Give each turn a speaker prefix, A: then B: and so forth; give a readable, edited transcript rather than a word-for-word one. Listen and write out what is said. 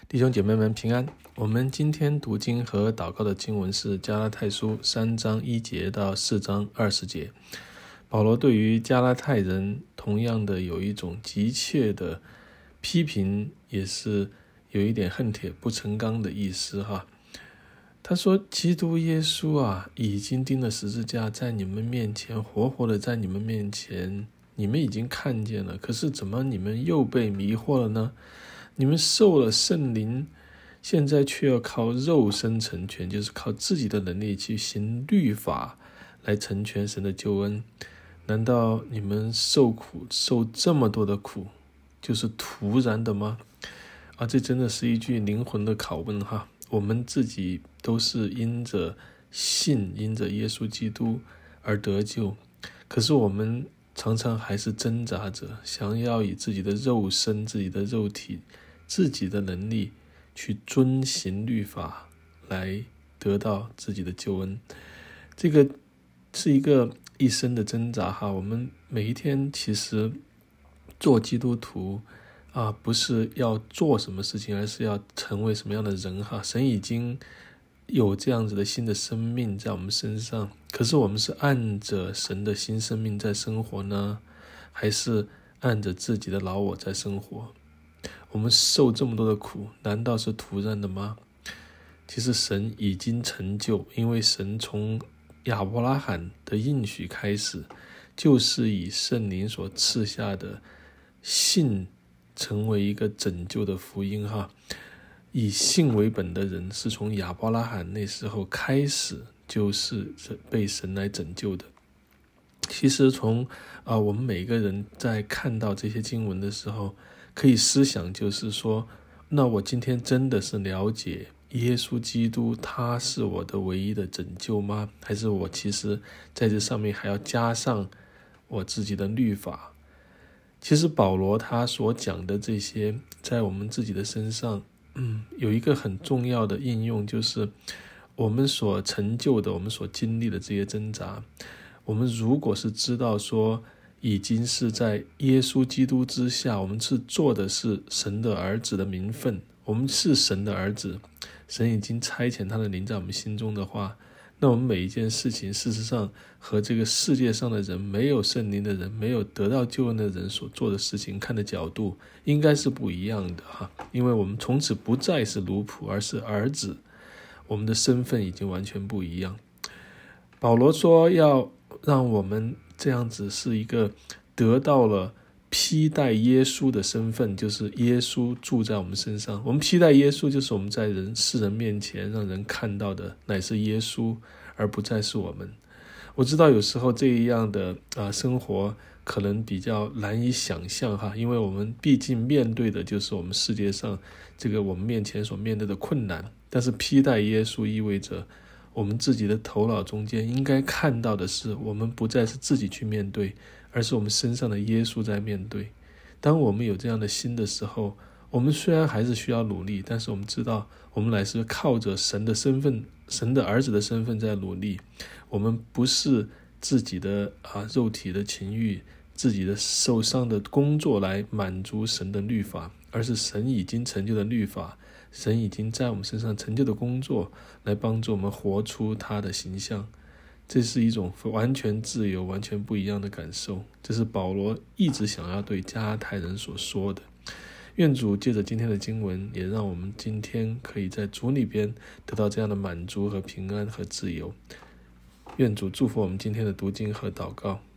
A: 弟兄姐妹们平安。我们今天读经和祷告的经文是加拉太书3章1节到4章20节。保罗对于加拉太人同样的有一种急切的批评，也是有一点恨铁不成钢的意思哈。他说基督耶稣啊，已经钉了十字架，在你们面前活活的在你们面前，你们已经看见了，可是怎么你们又被迷惑了呢？你们受了圣灵，现在却要靠肉身成全，就是靠自己的能力去行律法来成全神的救恩。难道你们受苦，受这么多的苦，就是突然的吗？这真的是一句灵魂的拷问哈。我们自己都是因着信，因着耶稣基督而得救，可是我们常常还是挣扎着，想要以自己的肉身、自己的肉体、自己的能力去遵行律法，来得到自己的救恩。这个是一生的挣扎哈。我们每一天其实做基督徒不是要做什么事情，而是要成为什么样的人哈。神已经有这样子的新的生命在我们身上，可是我们是按着神的新生命在生活呢，还是按着自己的老我在生活？我们受这么多的苦，难道是突然的吗？其实神已经成就，因为神从亚伯拉罕的应许开始，就是以圣灵所赐下的信成为一个拯救的福音哈。以信为本的人是从亚伯拉罕那时候开始就是被神来拯救的。其实从我们每个人在看到这些经文的时候，可以思想就是说，那我今天真的是了解耶稣基督他是我的唯一的拯救吗？还是我其实在这上面还要加上我自己的律法？其实保罗他所讲的这些在我们自己的身上有一个很重要的应用，就是我们所成就的，我们所经历的这些挣扎，我们如果是知道说已经是在耶稣基督之下，我们是做的是神的儿子的名分，我们是神的儿子，神已经差遣他的灵在我们心中的话，那我们每一件事情事实上和这个世界上的人，没有圣灵的人，没有得到救恩的人所做的事情看的角度应该是不一样的哈。因为我们从此不再是奴仆，而是儿子，我们的身份已经完全不一样。保罗说要让我们这样子是一个得到了披戴耶稣的身份，就是耶稣住在我们身上。我们披戴耶稣，就是我们在世人面前让人看到的乃是耶稣，而不再是我们。我知道有时候这样的生活可能比较难以想象哈，因为我们毕竟面对的就是我们世界上这个我们面前所面对的困难。但是披戴耶稣意味着我们自己的头脑中间应该看到的是，我们不再是自己去面对，而是我们身上的耶稣在面对。当我们有这样的心的时候，我们虽然还是需要努力，但是我们知道我们乃是靠着神的身份，神的儿子的身份在努力。我们不是自己的肉体的情欲，自己的受伤的工作来满足神的律法，而是神已经成就的律法，神已经在我们身上成就的工作，来帮助我们活出他的形象。这是一种完全自由、完全不一样的感受。这是保罗一直想要对加拉太人所说的。愿主借着今天的经文，也让我们今天可以在主里边得到这样的满足和平安和自由。愿主祝福我们今天的读经和祷告。